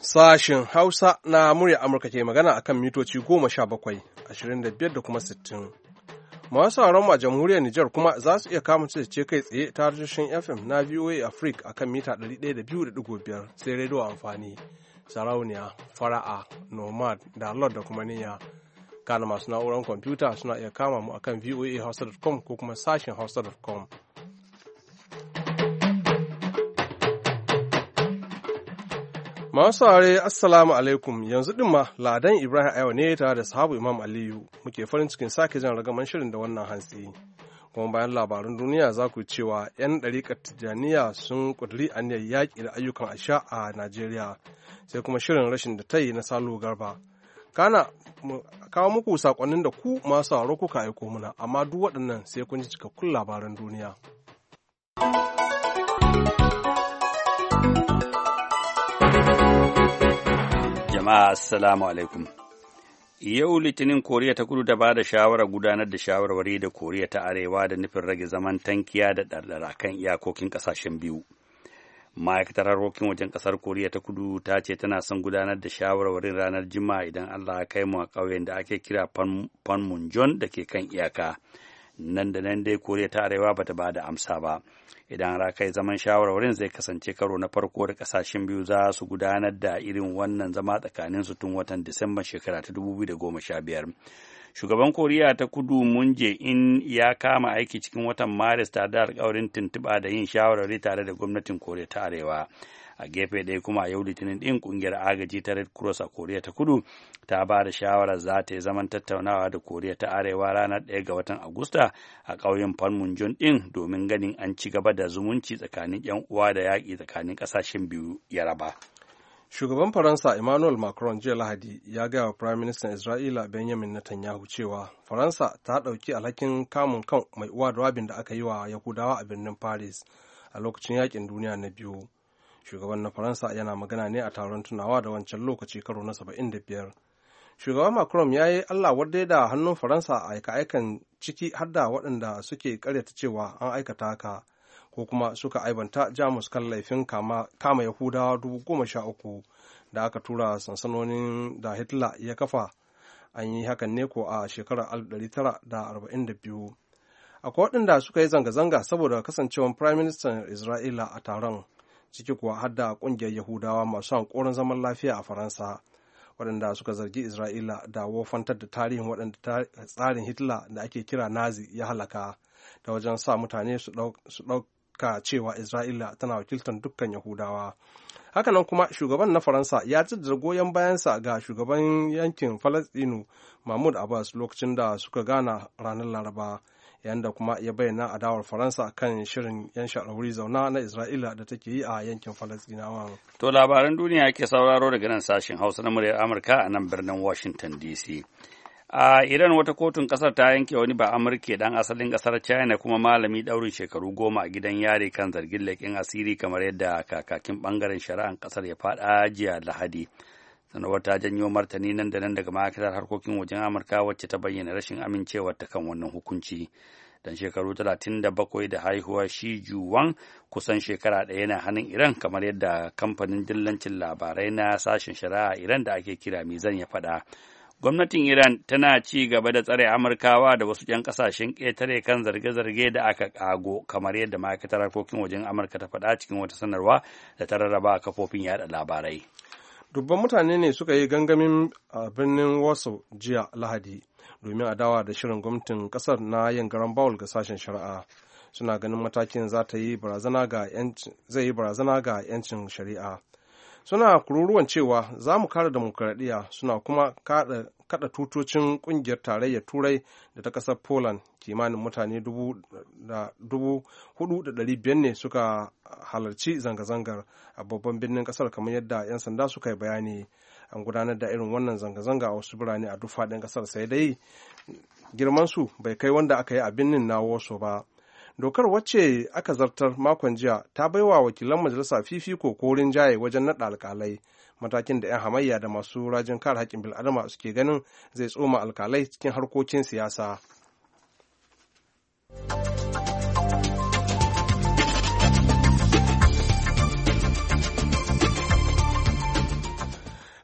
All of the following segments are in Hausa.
Sashen Hausa na murya Amurka ke magana akan mitoci 17, 25 da kuma 60. Masu sauran mu a jamhuriyar Nijar kuma za su iya kama ce kai tsaye ta tashoshin FM na VOA Africa akan mita 102.5 sai rediyo amfani, sarauniya, fara'a, nomad, da lord da kuma niyya. Kana masu na'urar kwamfuta suna iya kama mu akan voahausa.com ko kuma sashen hausa.com. Masu saurare Assalamu alaikum, yanzu din ma Ladan Ibrahim Ayo ne tare da sahabu Imam Aliyu muke farin cikin sake jan ragaman shirin da wannan hantsi. Kuma bayan labarun duniya za ku cewa 'yan ɗariƙar Tijjaniya sun ƙudiri aniyar yaƙi da ayyukan asha a Najeriya, sai kuma shirin rashin da ta yi na Salu Garba. Kana kawo muku saƙonnin da ku masu sauraro kuka aiko muna, amma duk waɗannan sai kun ji cikakkun labaran duniya. Jama'a assalamu alaikum. Yau Litinin Koriya ta Kudu ta ba da shawarar gudanar da shawarwari da Koriya ta Arewa da nufin rage zaman tankiya da ɗarɗara kan iyakokin ƙasashen biyu. Ma'aikatar harkokin wajen ƙasar Koriya ta Kudu ta ce tana son gudanar da shawarwarin ranar Juma'a idan Allah ya kai mu a ƙauyen da ake kira Panmunjom da ke kan iyaka. Nan da nan dai Koriya ta Arewa bata ba da amsa ba. Idan har kai zaman shawarwarin zai kasance karo na farko da kasashen biyu za su gudanar da irin wannan zama tsakanin su tun watan Disamban shekara ta 2015. Shugaban Koriya ta Kudu Moon Jae-in ya kama aiki cikin watan Maris tare da alƙawarin tuntuɓa da yin shawarwari tare da gwamnatin Koriya ta Arewa. A gefe ɗaya kuma a yau Litinin ɗin ƙungiyar agaji ta Red Cross a Koriya ta Kudu ta ba da shawarar za ta yi zaman tattaunawa da Koriya ta Arewa ranar 1 ga watan Agusta a ƙauyen Panmunjom ɗin domin ganin an ci gaba da zumunci tsakanin 'yan uwa da yaƙi tsakanin ƙasashen biyu ya raba. Shugaban Faransa Emmanuel Macron jiya Lahadi ya gaya wa Prime Minister Isra'ila Benjamin Netanyahu cewa Faransa ta ɗauki alhakin kamun kan mai uwa da wabin da aka yi wa Yahudawa a birnin Paris a lokacin yaƙin duniya na biyu. Shugaban na Faransa yana magana ne a taron tunawa da wancan lokaci karo na 75. Shugaban Macron ya yi Allah wadai da hannun Faransa a aika-aikan ciki har da waɗanda suke karyata cewa an aikata haka ko kuma suka aibanta Jamus kan laifin kama Yahudawa 13,000 da aka tura sansanonin da Hitler ya kafa. An yi hakan ne ko a shekarar 1942. Akwai waɗanda suka yi zanga-zanga saboda kasancewar Prime Minister Isra'ila a taron, ciki kuwa har da ƙungiyar Yahudawa masu hankoron zaman lafiya a Faransa, waɗanda suka zargi Isra'ila da wofantar da tarihin waɗanda tsarin Hitler da ake kira Nazi ya halaka, da wajen sa mutane su ɗauka cewa Isra'ila tana wakiltar dukkan Yahudawa. Hakanan kuma shugaban na Faransa ya jaddada goyon bayansa ga shugaban yankin Falasɗinu Mahmud Abbas lokacin da suka gana ranar Laraba, yayin da kuma ya bayyana adawar Faransa kan shirin 'yan sha'auri zauna na Isra'ila da take yi a yankin Falasɗinawa. To labaran duniya ke sauraro daga nan sashen Hausa na muryar Amurka a nan birnin Washington DC. A Iran wata kotun kasar ta yanke wani ba Amurke dan asalin kasar China kuma malami daurin shekaru 10 a gidan yare kan zargin leƙen asiri kamar yadda kakakin bangaren shari'an kasar ya faɗa jiya Lahadi. Sanarwar ta janyo martani nan da nan daga ma'aikatar harkokin wajen Amurka wacce ta bayyana rashin amincewar ta kan wannan hukunci. Dan shekaru 37 da haihuwar Shi Juwan kusan shekara ɗaya yana hannun Iran kamar yadda kamfanin dillancin labarai na sashen shari'a Iran da ake kira Mizan ya faɗa. Gwamnatin Iran tana ci gaba da tsare Amurkawa da wasu 'yan ƙasashen ƙetare kan zarge-zarge da aka ƙago kamar yadda ma'aikatar harkokin wajen Amurka ta faɗa cikin wata sanarwa da ta rarraba a kafofin yada labarai. Dubban mutane ne suka yi gangamin a birnin Warsaw jiya Lahadi domin adawa da shirin gwamnatin kasar na yin garan bawul ga sashen shari'a. Suna ganin matakin zai yi barazana ga 'yancin shari'a. Suna kururuwan cewa za mu kare demokuraɗiyya, suna kuma kada tutocin ƙungiyar tarayyar Turai da ta ƙasar Poland. Kimanin mutane 4,500 ne suka halarci zanga-zangar a babban birnin ƙasar kamar yadda 'yan sanda suka yi bayani. An gudanar da irin wannan zanga-zanga a wasu birane a duk faɗin ƙasar, sai dai girmansu bai kai wanda aka yi a birnin na Warsaw ba. Dokar wacce aka zartar makon jiya ta baiwa wakilan majalisa fifiko ko rinjaye wajen naɗa alkalai, matakin da 'yan hamayya da masu rajin kare haƙƙin bil'adama suke ganin zai tsoma alkalai cikin harkokin siyasa.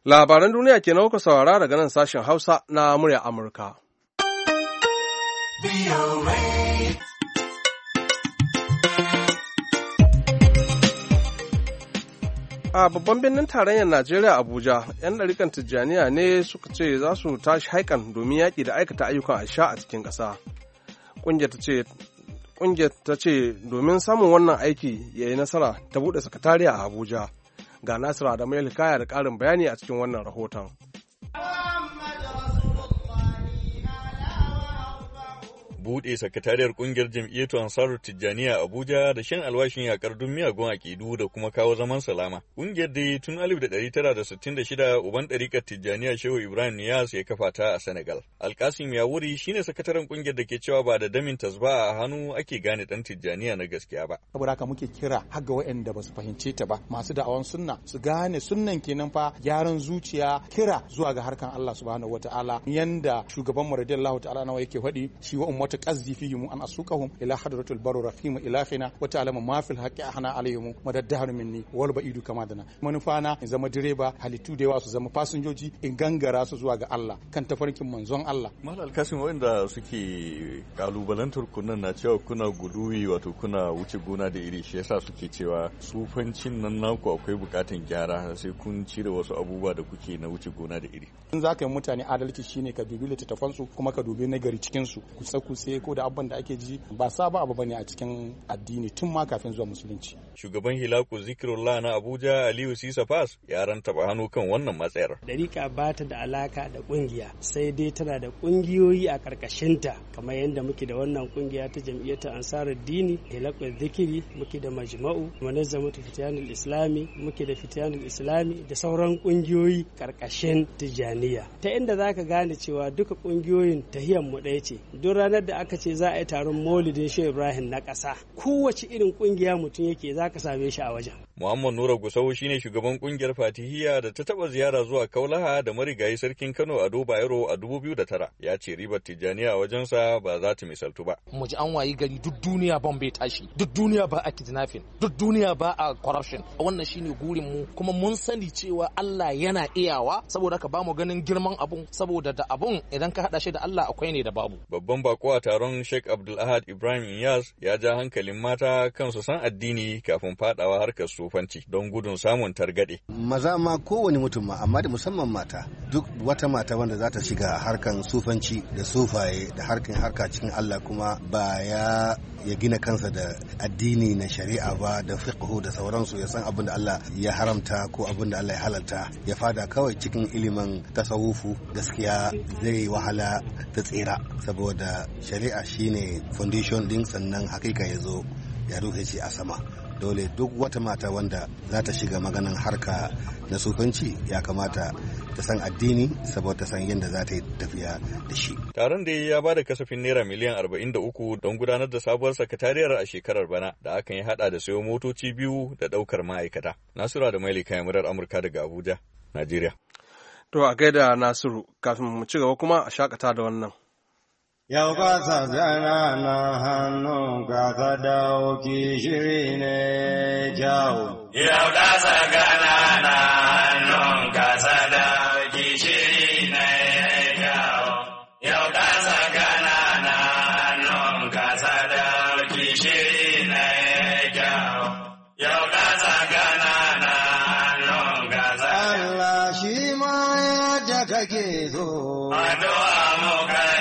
Labaran duniya ke kuka saurara daga nan sashen Hausa na murya Amurka. A babban birnin tarayyar Najeriya Abuja, 'yan ɗarikan Tijjaniya ne suka ce za su tashi haikan domin yaƙi da aikata ayyukan asha a cikin ƙasa. Ƙungiyar ta ce domin samun wannan aiki ya yi nasara ta buɗe sakatariya a Abuja. Ga Nasiru Adamu Hikaya da ƙarin bayani a cikin wannan rahoton. Buɗe sakatariyar ƙungiyar jam'iyyatu Ansarut Tijjaniya Abuja da shan alwashin yakar duk miyagun aƙidu da kuma kawo zaman salama. Ƙungiyar dai tun 1966 uban ɗarikar Tijjaniya Shehu Ibrahim Niyas ya kafa ta a Senegal. Alkasim Yawuri shine sakataren ƙungiyar da ke cewa ba da damin tasba a hannu ake gane ɗan Tijjaniya na gaskiya ba. Saboda haka muke kira har ga waɗanda ba su fahimce ta ba, masu da'awan sunna su gane sunnan kenan fa gyaran zuciya, kira zuwa ga harkan Allah subhanahu wataala, yanda shugaban mu radiyallahu ta'ala nawa yake faɗi shi wa ummatu qazzi fihim an asukahum ila hadratul barr rahim ilahina wa ta'lamu ma fil haqqi ahna alaihim madaddahar minni wal ba'idu kama dana. Manufana in zama direba, halittu da yawa su zama fasinjoji, in gangara su zuwa ga Allah kan tafarkin manzon Allah. Malal Alkasim, wanda suke kalubalantar kunan na cewa kuna guduwi, wato kuna wuce gona da iri, shi yasa suke cewa sufancin nan naku akwai bukatan gyara sai kun cire wasu abubuwa da kuke na wuce gona da iri. In za ka yi mutane adalci shine ka dubi littattafansu kuma ka dubi nagari cikin su, ku sai ko da abban da ake ji ba sabon abu bane a cikin addini tun ma kafin zuwa musulunci. Shugaban Hilaku Zikirullah na Abuja Aliyu Sisa Fas ya rantaba hannu kan wannan matsayar. Dariƙa ba ta da alaka da kungiya, sai dai tana da kungiyoyi a karkashinta, kamar yadda muke da wannan kungiya ta jam'iyyar Ansarud Dini, Hilaku Zikiri, muke da Majma'u, Munazzamatu Fitiyanul Islami, muke da Fitiyanul Islami da sauran kungiyoyi karkashin Tijaniya. Ta inda zaka gane cewa duka kungiyoyin tahiyyar mu ɗaya ce. Duk ranar da aka ce za a yi taron Maulidin Shehu Ibrahim na ƙasa, kowace irin kungiya mutum yake zaka same shi a wajen. Muhammad Nura Gusau shine shugaban kungiyar Fatihiyya da ta taba ziyara zuwa Kaulaha da marigayi sarkin Kano Ado Bayero a 2009. Ya ce ribar Tijjaniya a wajensa ba za ta misaltu ba. Mu ji an wayi gari duk duniya ban bai tashi, duk duniya ba a kidnapping, duk duniya ba a corruption. Wannan shine gurin mu, kuma mun sani cewa Allah yana iyawa, saboda ka ba mu ganin girman abun, saboda da abun idan ka hada shi da Allah akwai ne da babu. Babban bako a taron Sheikh Abdul Ahad Ibrahim Iyas ya ja hankalin mata kansu san addini kafin fadawa harkar sufanci don gudun samun targade. Maza ma kowane mutum ma, amma da musamman mata, duk wata mata wanda za ta shiga harkan sufanci da sufaye da harka cikin Allah kuma ba ya gina kansa da addini na shari'a ba da fiqhu da sauransu, ya san abin da Allah ya haramta ko abin da Allah ya halalta, ya fada kawai cikin ilimin tasawufu, gaskiya zai wahala ta tsira, saboda shari'a shine foundation din, sannan hakika ya zo ya rufe shi a sama. Dole duk wata mata wanda za ta shiga maganan harka na sufanci ya kamata ta san addini, saboda ta san yadda za ta yi tafiya da shi. Taron da ya ba da kasafin naira miliyan 43 don gudanar da sabuwar sakatariyar a shekarar bana, da akan yi hada da sayo motoci 2 da daukar ma'aikata. Nasiru da Maili kayan murar Amurka daga Abuja, Najeriya. To a gaida Nasiru, kafin mu ci gaba kuma a shakata da wannan. Yau ka gana na hannun ka dauki shiri ne jawo. Yau ka gana na hannun ka dauki shiri ne jawo. Yau ka gana na hannun ka dauki shiri ne jawo. Yau ka gana na hannun ka Allah shi ma yadda kake so. Addu'a mu kai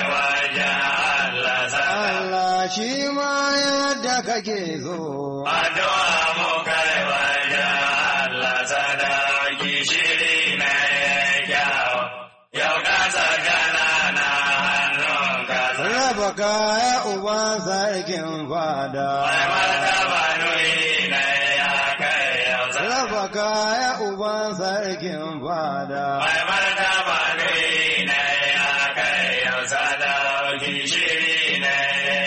shi ma yadda kake so. Addu'a mu kai wajen Allah, sadauki shiri na kyau. Yau ka gana na hannun ka. Raba kaya uban sarkin fada. Mai martaba nuni na ya kai yau. Raba kaya uban sarkin fada. Mai martaba nuni na ya kai yau, sadauki shiri na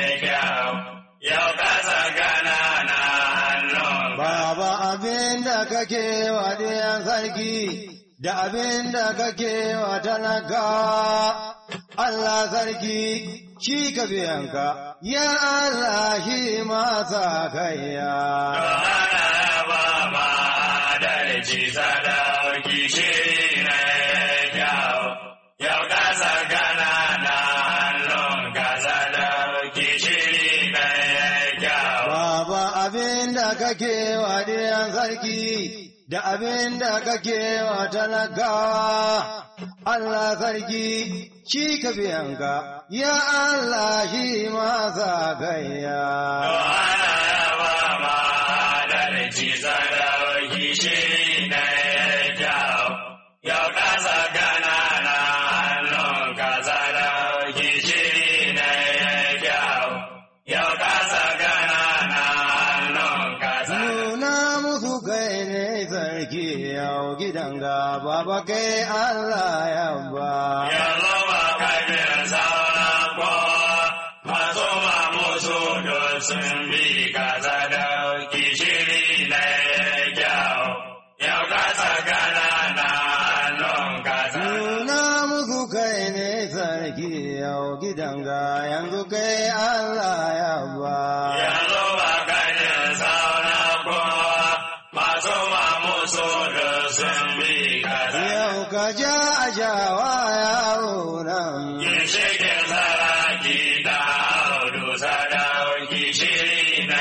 kake wa ɗiyan sarki da abin da kake wa talaka, Allah sarki shi ka biyanka, ya Allah shi masa kaiya. Dohana ba ma adalci sadauki shi ne da kake wa diyan sarki da abin da kake wa talakawa, Allah sarki shi ka biyanka, ya Allah shi masa gayya. Ana yawa ma adalci sadauki shi ne kyau, yau kasa ganana hannun ka sadauki shi ne kyau, yau kasa ganana hannun ka nuna musu kai ne sarki yau gidan gaba ba kai Allah ya ba. Yanzu ba kai bin sauran kowa, masu ma musu don sun bi ka sadauki shiri ne kyau, yau kasa ganana hannun ka nuna musu kai ne sarki yau gidan ga yanzu kai Allah ya ba. yanzu ba kai bin sauran kowa, masu ma musu don sun bi ka Yau ka ja a jawa yaro nan. Ginshikin saraki da audu sadauki shiri na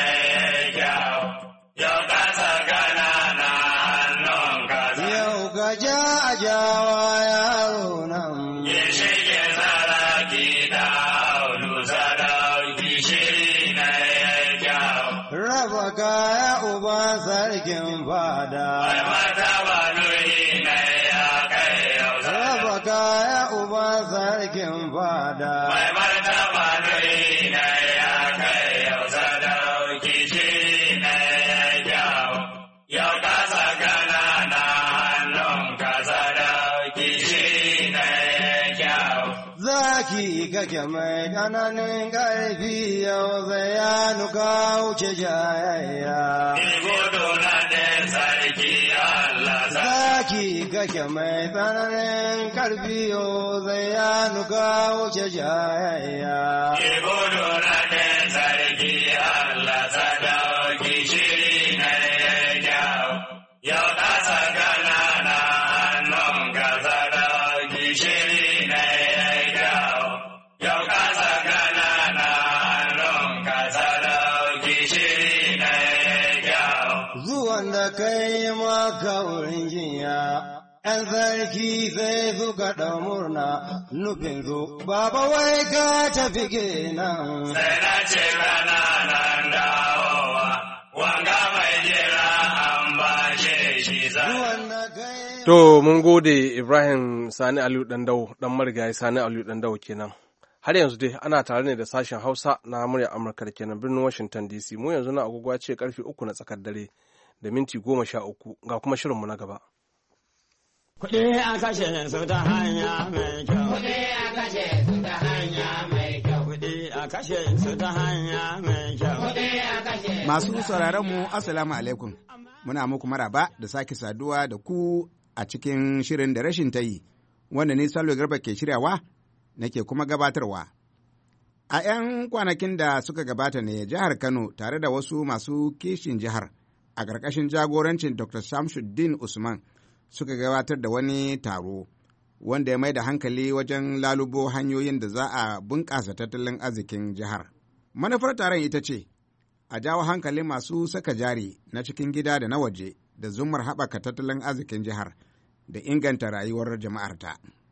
kyau, yau kasa ganana hannun kaza. Yau ka ja a jawa yaro nan. Ginshikin saraki da audu sadauki shiri na kyau. Raba kaya uban sarkin fada. Mai martaba nuni na ya kai yau Raba kaya uban sarkin fada. Mai martaba nuni na ya kai yau sadauki shiri na kyau, yau kasa ganana hannun ka sadauki shiri na kyau. Zaki kake mai ƙananin ƙarfi yau zai ya nuka wuce jayayya. Ni gudu na ɗin sarki Allah Zaki kake mai tsananin ƙarfi yau zai ya nuka wuce jayayya. Ni gudu na ɗin sarki Allah sadauki shiri na kyau, yau kasa ganana hannun ka sadauki shiri na kyau, yau kasa ganana hannun ka sadauki shiri na kyau. Zuwan da kai maka wurin jinya, ‘yan sarki sai suka ɗau murna nufin su, baba wai ka tafi kenan. Sai na ce rana nan dawowa, wanga mai jira an bashe shi Zuwan da kai To mun gode Ibrahim Sani Aliyu Dandau dan marigayi Sani Aliyu Dandau kenan. Har yanzu dai ana tare ne da sashen Hausa na murya Amurka da kenan birnin Washington DC. Mu yanzu na agogo ce karfe 3 na tsakar dare da minti 13 ga kuma shirinmu na gaba. Kuɗi a kashe su ta hanya mai kyau. Kuɗi a kashe su ta hanya mai kyau. Kuɗi a kashe su ta hanya mai kyau. Kuɗi a kashe. Masu sauraron mu Assalamu alaikum. Muna muku maraba da sake saduwa da ku a cikin shirin da rashin ta yi, wanda ni Salo Garba ke shiryawa nake kuma gabatarwa. A 'yan kwanakin da suka gabata ne jihar Kano tare da wasu masu kishin jihar a ƙarƙashin jagorancin Dr. Shamsuddin Usman suka gabatar da wani taro wanda ya mai da hankali wajen lalubo hanyoyin da za a bunƙasa tattalin arzikin jihar. Manufar taron ita ce, a jawo hankalin masu saka jari na cikin gida da na waje da zumar haɓaka tattalin arzikin jihar da inganta rayuwar jama'arta.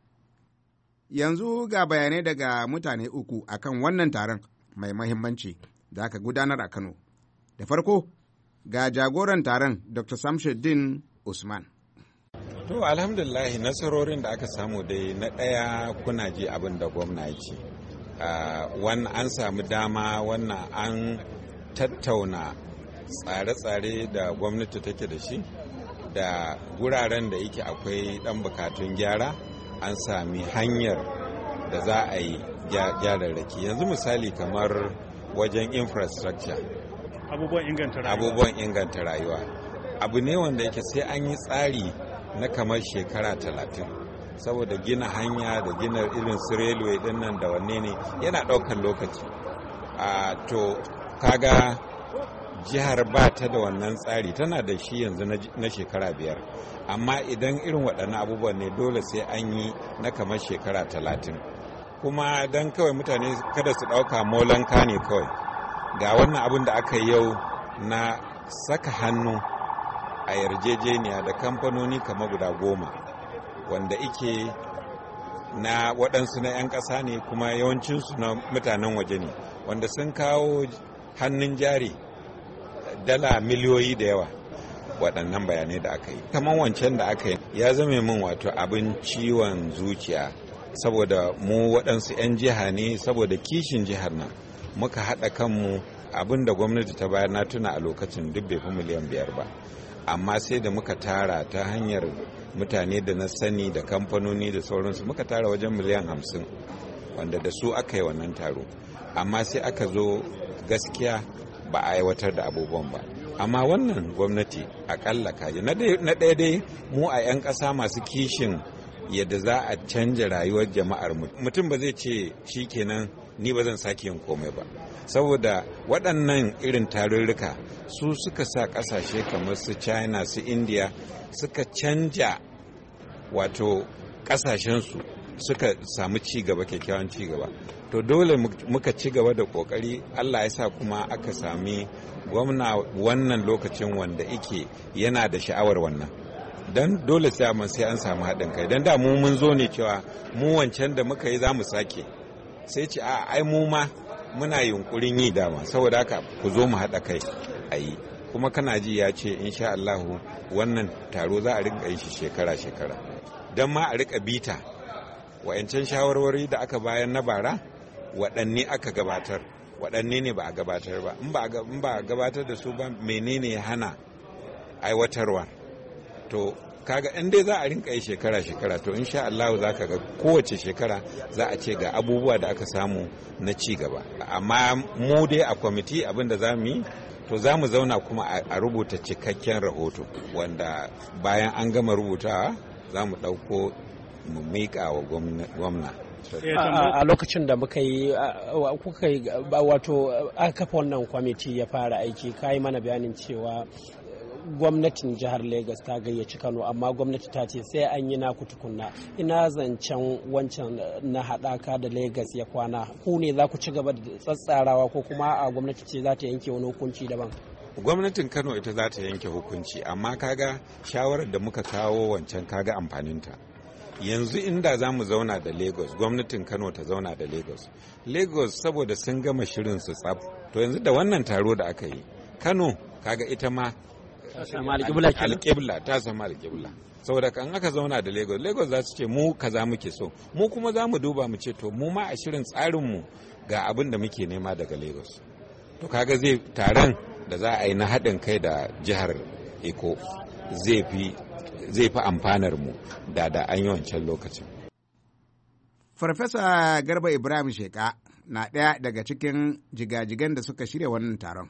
Yanzu ga bayanai daga mutane uku akan wannan taron mai mahimmanci da aka gudanar a Kano. Da farko, ga jagoran taron Dr. Shamsuddin Usman. To alhamdulillah nasarorin da aka samu dai na ɗaya kuna ji abin da gwamna ce. Wannan an samu dama wannan an tattauna tsare-tsare da gwamnati take da shi da guraren da yake akwai ɗan bukatun gyara an sami hanyar da za a yi gyararraki. Yanzu misali kamar wajen infrastructure abubuwan inganta rayuwa abu ne wanda yake sai an yi tsari na kamar shekara 30 saboda gina hanya da gina irin su railway din nan da wanne ne yana ɗaukar lokaci to kaga jihar ba ta da wannan tsari tana da shi yanzu na shekara 5 amma idan irin waɗannan abubuwan ne dole sai an yi na kamar shekara 30 kuma don kawai mutane kada su ɗauka molanka ne kawai ga wannan abin da aka yi yau na saka hannu a yarjejeniya da kamfanoni kamar guda 10 wanda ike na waɗansu na 'yan ƙasa ne kuma yawancinsu na mutanen waje ne wanda sun kawo hannun jari dala miliyoyi da yawa. Waɗannan bayanai da aka yi kamar wancan da aka yi ya zame min wato abin ciwon zuciya saboda mu waɗansu 'yan jiha ne saboda kishin jihar nan muka haɗa kanmu abin da gwamnati ta bayar na tuna a lokacin duk bai fi miliyan 5 ba amma sai da muka tara ta hanyar mutane da na sani da kamfanoni da sauransu muka tara wajen miliyan 50 wanda da su aka yi wannan taro amma sai aka zo gaskiya ba a aiwatar da abubuwan ba. Amma wannan gwamnati akalla kaji na ɗaya dai mu a 'yan ƙasa masu kishin yadda za a canja rayuwar jama'ar mutum ba zai ce shi kenan ni ba zan sake yin komai ba saboda waɗannan irin tarurruka su suka sa ƙasashe kamar su China su India suka canja wato ƙasashensu suka samu cigaba kyakkyawan cigaba to dole muka ci gaba da kokari Allah ya sa kuma aka sami gwamna wannan lokacin wanda ike yana da sha'awar wannan dan dole sai an samu haɗin kai dan da mu mun zo ne cewa mu wancan da muka yi za mu sake sai ce a ai mu ma muna yunkurin yi dama saboda haka ku zo mu haɗa kai a yi kuma kana ji ya ce insha Allahu wannan taro za a rinka yin shi shekara-shekara dan ma a rika bita wa'yancan shawarwari da aka bayar na bara waɗanne aka gabatar waɗanne ne ba a gabatar ba in ba a gabatar da su ba menene ya hana aiwatarwa to kaga in dai za a rinka yi shekara-shekara to insha Allah za ka ga kowace shekara za a ce ga abubuwa da aka samu na ci gaba amma mu dai a kwamiti abin da za mu yi to za mu zauna kuma a rubuta cikakken rahoto wanda bayan an gama rubutawa za mu ɗauko mu miƙa wa gwamna. A lokacin da muka yi wato aka kafa wannan kwamiti ya fara aiki ka yi mana bayanin cewa gwamnatin jihar Legas ta gayyaci Kano amma gwamnati ta ce sai an yi naku tukunna ina zancen wancan na haɗaka da Legas ya kwana ku ne za ku ci gaba da tsatsarawa ko kuma a gwamnati ce za ta yanke wani hukunci daban. Gwamnatin Kano ita za ta yanke hukunci amma kaga shawarar da muka kawo wancan kaga amfaninta yanzu inda za mu zauna da Lagos gwamnatin Kano ta zauna da Lagos saboda sun gama shirin su tsaf to yanzu da wannan taro da aka yi Kano kaga ita ma alƙibla ta samu alƙibla saboda kan aka zauna da Lagos za su ce mu kaza muke so mu kuma za mu duba mu ce to mu ma a shirin tsarinmu ga abin da muke nema daga Lagos to kaga zai taron da za a yi na haɗin kai da jihar Eko zai fi amfanar mu da an yi wancan lokacin. Farfesa Garba Ibrahim Sheka na ɗaya daga cikin jigajigan da suka shirya wannan taron.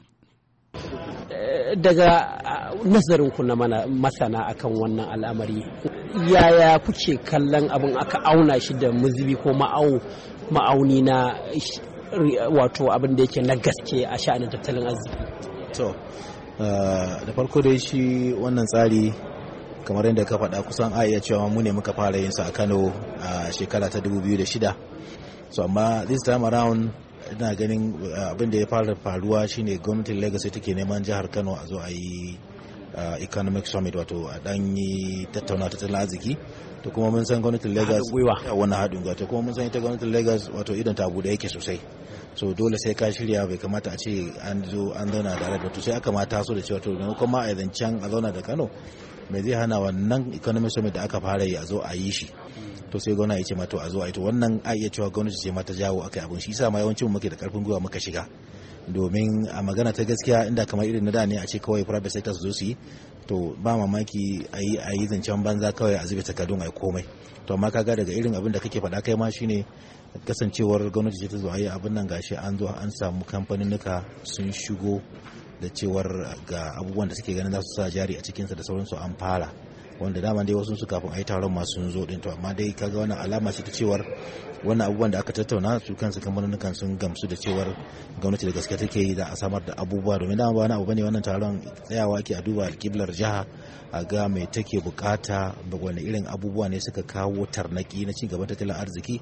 Daga nazarinku na masana akan wannan al'amari, yaya kuke kallon abin aka auna shi da muzubi ko ma'auni na wato abin da yake na gaske a sha'anin tattalin arziki? To, da farko dai shi wannan tsari kamar yadda ka faɗa kusan a iya cewa mu ne muka fara yin sa a Kano a shekara ta 2006 so amma this time around ina ganin abin da ya fara faruwa shine gwamnatin Lagos take neman jihar Kano a zo a yi economic summit wato a dan yi tattauna tattalin arziki to kuma mun san gwamnatin Lagos wannan haɗin gwiwa to kuma mun san ita gwamnatin Lagos wato idan ta bude yake sosai so dole sai ka shirya bai kamata a ce an zo an zauna da to sai aka mata so da cewa to kuma a zancen a zauna da Kano mai zai hana wannan economic summit da aka fara yi a zo a yi shi to sai gwamnati ya ce ma to a zo a yi to wannan a iya cewa gwamnati ce ma ta jawo akai abun shi yasa ma yawancin muke da karfin gwiwa muka shiga domin a magana ta gaskiya inda kamar irin na da ne a ce kawai private sector su zo su yi to ba mamaki a yi zancen banza kawai a zube takardun a yi komai to amma kaga daga irin abin da kake faɗa kai ma shine kasancewar gwamnati ce ta zo a yi abin nan gashi an zo an samu kamfaninnika sun shigo da cewar ga abubuwan da suke ganin za su sa jari a cikinsa da sauransu an fara wanda dama dai wasu su kafin a yi taron masu sun zo din to amma dai kaga wannan alama ce ta cewar wannan abubuwan da aka tattauna su kansu kamfanonin sun gamsu da cewar gwamnati da gaske take yi za a samar da abubuwa domin dama ba wani abu bane wannan taron tsayawa ke a duba alƙiblar jiha a ga mai take bukata da wani irin abubuwa ne suka kawo tarnaki na ci gaban tattalin arziki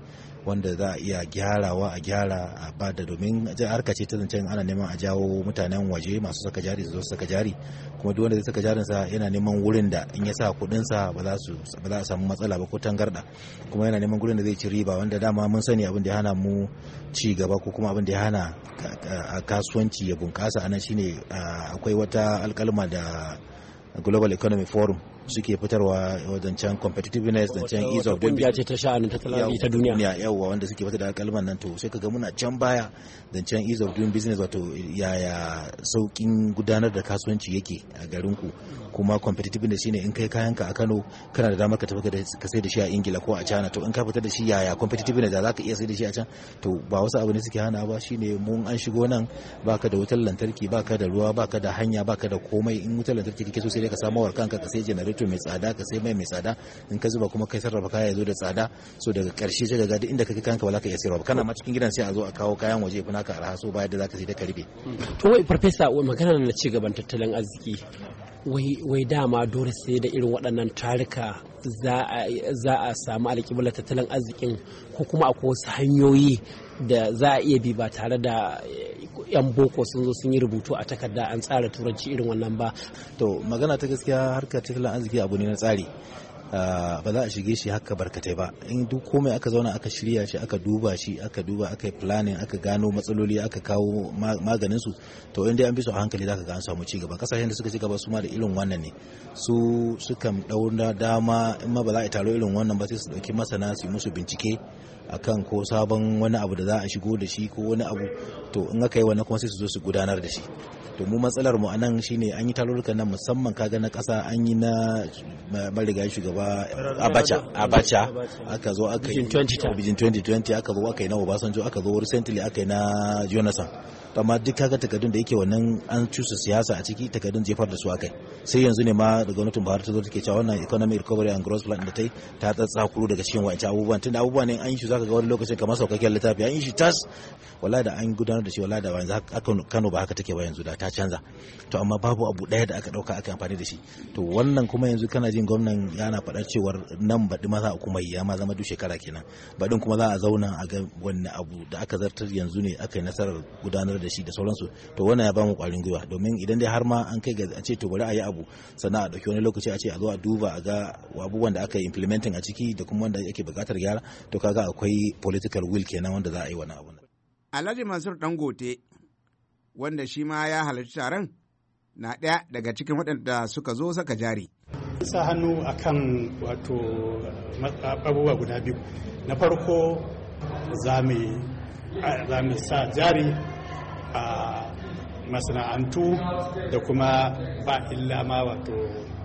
wanda za a iya gyarawa a gyara a bada, domin harka ce ta zancen ana neman a jawo mutanen waje masu saka jari su zo saka jari, kuma duk wanda zai saka jarinsa yana neman wurin da in ya sa kuɗinsa ba za a samu matsala ba ko tangarda, kuma yana neman wurin da zai ci riba, wanda dama mun sani abin da ya hana mu ci gaba ko kuma abin da ya hana kasuwanci ya bunƙasa anan shine akwai wata alƙalma da Global Economic Forum suke fitarwa wadancan competitiveness da can ease of doing business ta sha'anin tattalin ta duniya yawa wanda suke fitar da kalman nan, to sai kaga muna can baya da can ease of doing business, wato yaya saukin gudanar da kasuwanci yake a garin ku, kuma competitiveness shine in kai kayanka a Kano kana da damar ka tafi ka sai da shi a Ingila ko a China, to in ka fitar da shi yaya competitiveness da zaka iya sai da shi a can, to ba wasu abu ne suke hana ba, shine mun an shigo nan baka da wutar lantarki, baka da ruwa, baka da hanya, baka da komai. In wutar lantarki kake so sai ka samu war kanka ka sai generator mai tsada, ka sai mai tsada, in ka zuba kuma kai sarrafa kaya ya zo da tsada, so daga karshe sai ga duk inda kake kanka ba za ka iya sayarwa ba, kana ma cikin gidan sai a zo a kawo kayan waje fa naka arha, so ba yadda za ka sai da karbe. To wai farfesa, magana na ci gaban tattalin arziki, wai dama dole sai da irin waɗannan tarika za a samu alƙiblar tattalin arzikin, ko kuma akwai wasu hanyoyi da za a iya bi ba tare da 'yan boko sun zo sun yi rubutu a takarda an tsara turanci irin wannan ba? To magana ta gaskiya, harkar tattalin arziki abu ne na tsari, ba za a shige shi haka barkatai ba. In duk komai aka zauna aka shirya shi, aka duba aka yi planning, aka gano matsaloli, aka kawo maganin su, to in dai an bi su a hankali zaka ga an samu ci gaba. Kasashen da suka ci gaba su ma da irin wannan ne, su sukan dauna dama in ma ba za a taro irin wannan ba sai su dauki masana su yi musu bincike akan ko sabon wani abu da za a shigo da shi ko wani abu, to in aka yi wannan kuma sai su zo su gudanar da shi. To mu matsalar mu anan shine an yi tarurrukan nan musamman kaga na kasa, an yi na marigayi shugaba Abacha aka zo aka yi Vision 2020, aka zo aka yi na Obasanjo, aka zo recently aka yi na Jonathan. Amma duk kaga takardun da yake wannan an cusa siyasa a ciki, takardun jefar da su akai. Sai yanzu ne ma da gwamnatin Buhari ta zo take cewa wannan economic recovery and growth plan da ta tsatsakuro daga cikin wancan abubuwan, tunda abubuwa ne an yi shi zaka ga wani lokacin kamar saukakken littafi, an yi shi tas, wallahi da an gudanar da shi, wallahi da yanzu Kano ba haka take ba, yanzu da ta canza. To amma babu abu daya da aka dauka aka amfani da shi. To wannan kuma yanzu kana jin gwamnan yana faɗar cewar nan baɗi ma za a kuma yi, ya ma zama duk shekara kenan, baɗin kuma za a zauna a ga wani abu da aka zartar yanzu ne aka yi nasarar gudanar da shi da sauransu. To wannan ya ba mu ƙwarin gwiwa, domin idan dai har ma an kai ga a ce to bari a yi abu, sannan a ɗauki wani lokaci a ce a zo a duba a ga abubuwan da aka yi implementing a ciki da kuma wanda yake buƙatar gyara, to kaga akwai political will kenan wanda za a yi wani abu. Alhaji Mansur Dangote, wanda shi ma ya halarci taron, na ɗaya daga cikin waɗanda suka zo saka jari. Sa hannu akan wato abubuwa guda biyu. Na farko za mu sa jari a masana'antu da kuma ba illa ma wato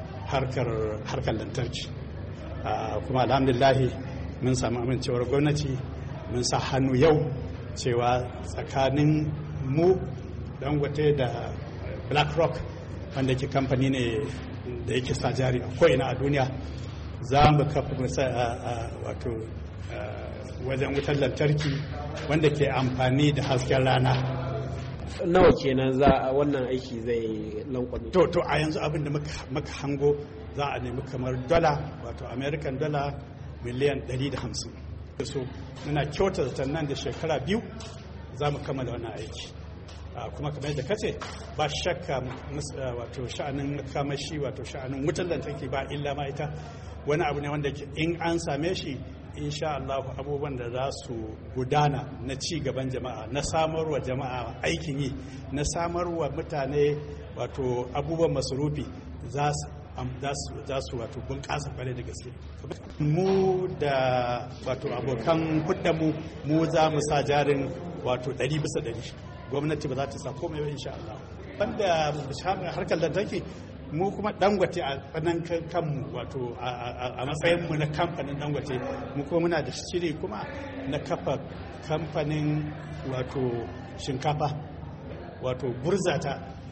harkar lantarki. Kuma alhamdulillahi mun samu amincewar gwamnati, mun sa hannu yau cewa tsakanin mu Dangote da BlackRock, wanda ke kamfani ne da yake sa jari a ko'ina a duniya, za mu kafa wato wajen wutar lantarki wanda ke amfani da hasken rana. Nawa kenan za a wannan aiki zai lankwami? To a yanzu abin da muka hango za a nemi kamar dala, wato American dala miliyan 150. So muna kyauta zaton nan da shekara 2 za mu kammala wannan aiki. Kuma kamar yadda kace, ba shakka wato sha'anin makamashi, wato sha'anin wutar lantarki ba illa ma ita wani abu ne wanda in an same shi, insha Allah abubuwan da za su gudana na ci gaban jama'a, na samarwa jama'a aikin yi, na samarwa mutane wato abubuwan masarufi za su wato bunƙasa kwarai da gaske. Mu da wato abokan hudunmu mu za mu sa jarin wato 100%. Gwamnati ba za ta sa komai ba insha Allah. Wanda harkar lantarki, mu kuma Dangote a tsanan kanmu, wato a matsayin mu na kamfanin Dangote, mu kuma muna da shiri kuma na kafa kamfanin wato shinkafa, wato burzata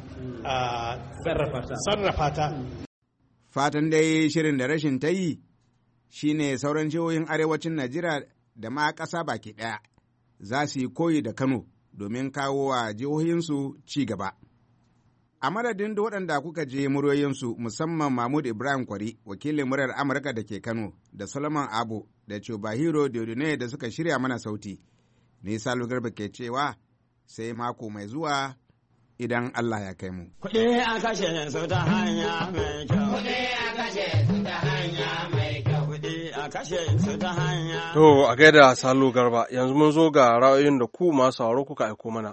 a sarrafa ta. Fatan dai shirin da rashin ta yi shine sauran jihohin arewacin Najeriya da ma ƙasa baki ɗaya za su yi koyi da Kano domin kawo wa jihohinsu ci gaba. A madadin da waɗanda kuka je muryoyinsu musamman Mahmud Ibrahim Kwari, wakilin muryar Amurka da ke Kano, da Solomon Abu da Chubahiro Diodune da suka shirya mana sauti. Ni Salo Garba ke cewa sai mako mai zuwa idan Allah ya kai mu. Kuɗi a kashe su ta hanya mai kyau. Kuɗi a kashe su ta hanya mai kyau. Kuɗi a kashe su ta hanya. To a gaida Salo Garba, yanzu mun zo ga ra'ayoyin da ku masu sauraro kuka aiko mana.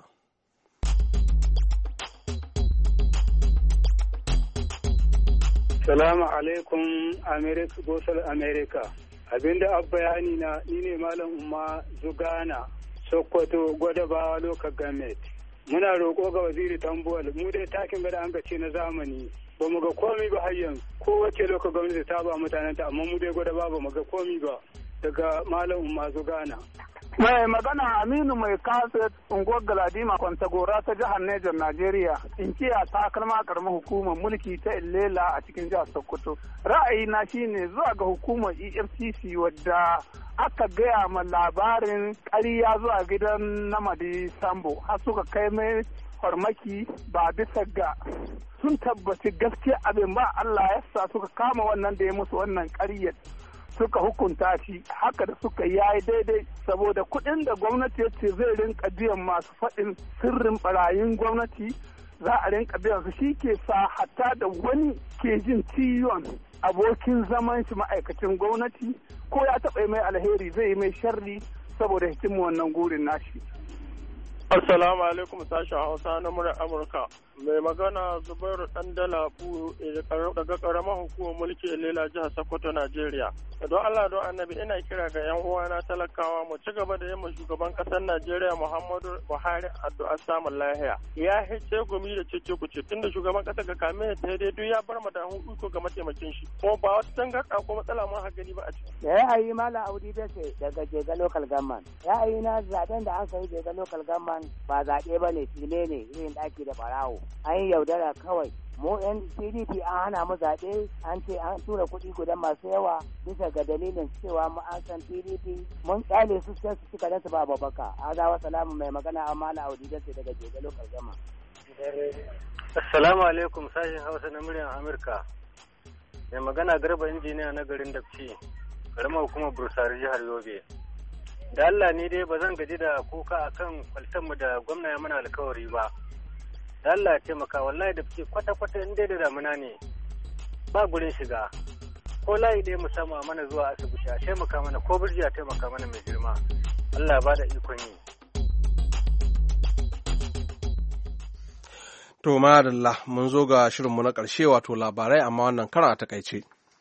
Salamu alaikum America, Gosal America. Abinda abba yani na ni ne Malam Umma Zugana, Sokoto, Gwadabawa Local Government. Muna roƙo ga Waziri Tambuwal, mu dai takin gada an gace na zamani. Ba mu ga komi ba har yanzu. Kowace local government ta ba mutanen ta, amma mu dai Gwadabawa ba mu ga komi ba. Daga Malam Umma Zugana. Mai magana Aminu mai kaset unguwar Galadima Kwantagora ta jihar Nejar Najeriya in kiya takalma karamar hukumar mulki ta Illela a cikin jihar Sokoto. Ra'ayina shine zuwa ga hukumar EFCC wadda aka gaya ma labarin ƙarya zuwa gidan Namadi Sambo har suka kai mai farmaki ba bisa ga sun tabbaci gaskiya abin ba Allah ya sa suka kama wannan da ya musu wannan ƙaryar. Suka hukunta shi haka da suka yayi daidai saboda kuɗin da gwamnati ya ce zai rinka biyan masu faɗin sirrin barayin gwamnati za a rinka biyan su shi ke sa hatta da wani ke jin ciwon abokin zaman shi ma'aikacin gwamnati ko ya taɓa mai alheri zai yi mai sharri saboda hikimu wannan gurin nashi. Assalamu alaikum sashen Hausa na murar Amurka. Mai magana Zubairu Dandala Bu daga karamar hukumar mulki Lela jihar Sokoto, Najeriya. Don Allah don Annabi ina kira ga yan uwana talakawa mu ci gaba da yamma shugaban kasar Najeriya Muhammadu Buhari addu'a samun lahiya. Ya hice gumi da cece kuce tunda shugaban kasar ga kame ta daidai ya bar madahun iko ga mataimakin shi. Kuma ba wata tangarda ko matsala mun gani ba a ciki. Ya yi Malam Audi Bese daga Jega Local Government. Ya yi na zaben da an kai Jega Local Government ba zaɓe ba ne file ne irin ɗaki da ɓarawo an yi yaudara kawai mu yan pdp an hana mu zaɓe an ce an tura kuɗi gudan masu yawa bisa ga dalilin cewa mu an san pdp mun ƙyale su sai su cika nasu ba babaka azawa salamu mai magana amma na audi dace daga jega lokal gama. Assalamu alaikum sashen hausa na muryar amurka mai magana garba injiniya na garin dabci karamar hukumar bursari jihar yobe. Da Allah ni dai ba zan gaji da kuka akan kwaltanmu da gwamna ya mana alkawari ba. Da Allah ya taimaka wallahi da fice kwata-kwata in dai da damuna ne ba gurin shiga. Ko layi ɗaya mu samu a mana zuwa asibiti a taimaka mana ko birji a taimaka mana mai girma. Allah ba da ikon yi. To madalla mun zo ga shirinmu na ƙarshe wato labarai amma wannan kara a takaice.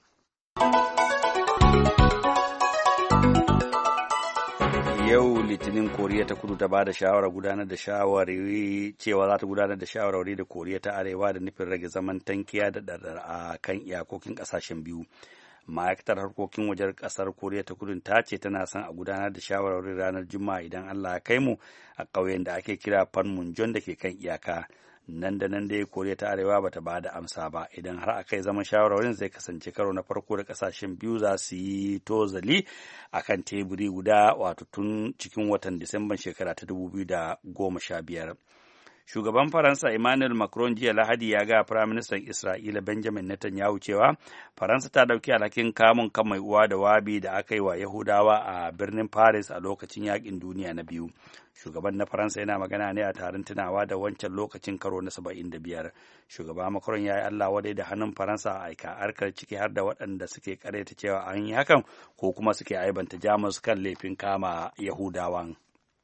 Yau Litinin Koriya ta Kudu ta ba da shawarar gudanar da shawarwari cewa za ta gudanar da shawarwari da Koriya ta Arewa da nufin rage zaman tankiya da ɗarɗar a kan iyakokin ƙasashen biyu. Ma'aikatar harkokin wajen ƙasar Koriya ta Kudu ta ce tana son a gudanar da shawarwari ranar Juma'a idan Allah ya kai mu a ƙauyen da ake kira Panmunjom da ke kan iyaka. Nan da nan dai Koriya ta Arewa bata ba da amsa ba idan har aka yi zaman shawarwarin zai kasance karo na farko da kasashen biyu za su yi tozali a kan teburi guda wato tun cikin watan Disamban shekara ta 2015. Shugaban Faransa Emmanuel Macron jiya Lahadi ya ga Firaministan Isra'ila Benjamin Netanyahu cewa Faransa ta ɗauki alhakin kamun kan mai uwa da wabi da aka yi wa Yahudawa a birnin Paris a lokacin yaƙin duniya na biyu. Shugaban na Faransa yana magana ne a taron tunawa da wancan lokacin karo na 75. Shugaba Macron ya yi Allah wadai da hannun Faransa a aika arkar ciki har da waɗanda suke ƙareta cewa an yi hakan ko kuma suke aibanta Jamus kan laifin kama Yahudawan.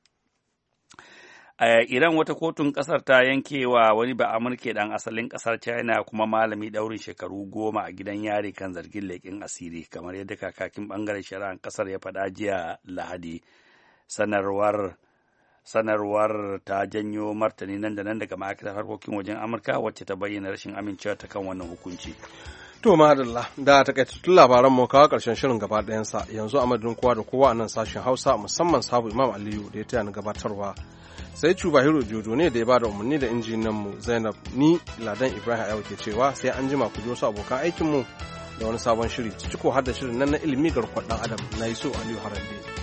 A Iran wata kotun kasar ta yanke wa wani ba'amurke dan asalin kasar China kuma malami daurin shekaru 10 a gidan yari kan zargin leƙin asiri kamar yadda kakakin bangaren shari'ar kasar ya faɗa jiya Lahadi. Sanarwar ta janyo martani nan da nan daga ma'aikatar harkokin wajen Amurka wacce ta bayyana rashin amincewa ta kan wannan hukunci. To madalla da takaitattun labaran mu kawo karshen shirin gaba ɗayansa yanzu a madadin kowa da kowa a nan sashen Hausa musamman sabu Imam Aliyu da ya taya ni gabatarwa. Sai Chubahiro Jodo ne da ya bada umarni da injiniyan mu Zainab ni Ladan Ibrahim Ayo ke cewa sai an jima ku ji wasu abokan aikin mu da wani sabon shiri ciki ko har da shirin nan na ilimi garkuwar dan Adam na Yusuf Aliyu Harande.